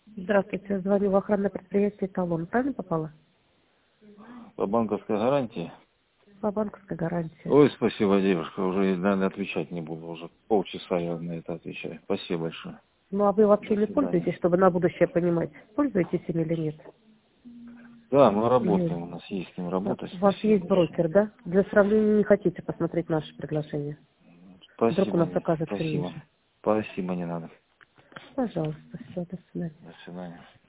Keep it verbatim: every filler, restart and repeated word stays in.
Здравствуйте, я звоню в охранное предприятие «Талон». Правильно попала? По банковской гарантии? По банковской гарантии. Ой, спасибо, девушка, уже, наверное, отвечать не буду. Уже полчаса я на это отвечаю. Спасибо большое. Ну, а вы вообще До не свидания. пользуетесь, чтобы на будущее понимать, пользуетесь им или нет? Да, мы Или работаем, у нас есть с ним а, работать. у вас Спасибо есть большое. брокер, да? Для сравнения не хотите посмотреть наше предложение? Вдруг у Спасибо, нас нет. окажется Спасибо. ниже. Спасибо, не надо. Пожалуйста, все, до свидания. До свидания.